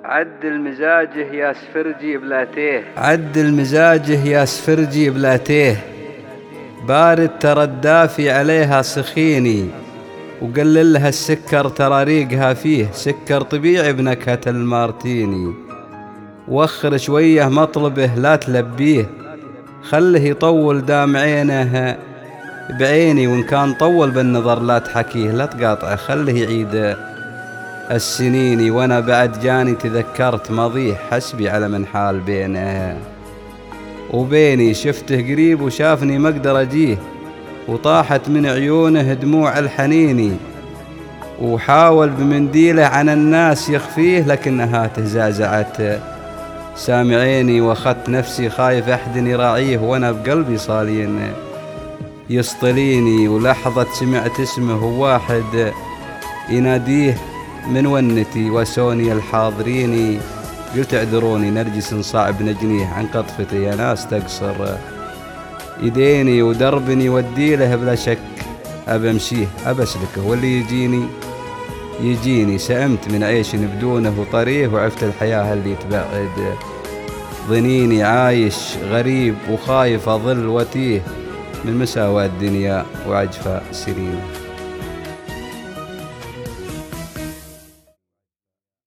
عدل مزاجه يا سفرجي بلاتيه، عدل مزاجه يا سفرجي بلاتيه، بارد ترى الدافي عليها سخيني، وقلل لها السكر ترى ريقها فيه سكر طبيعي بنكهة المارتيني. وخر شويه مطلبه لا تلبيه، خله يطول دام عينه بعيني، وإن كان طول بالنظر لا تحكيه لا تقاطعه خله يعيد السنيني. وانا بعد جاني تذكرت ماضيه حسبي على من حال بينه وبيني، شفته قريب وشافني ما اقدر اجيه، وطاحت من عيونه دموع الحنيني، وحاول بمنديله عن الناس يخفيه لكنها تزعزعت سامعيني. واخذت نفسي خايف احد يراعيه، وانا بقلبي صالين يسطليني، ولحظة سمعت اسمه واحد يناديه من ونتي وسوني الحاضريني، قلت اعذروني نرجس صعب نجنيه، عن قطفتي يا ناس تقصر يديني، ودربني وديله بلا شك أبمشيه أبسلكه، واللي يجيني سأمت من عيش بدونه وطريه، وعفت الحياة اللي تبعد ظنيني، عايش غريب وخايف أظل وتيه من مساوى الدنيا وعجفة سنين.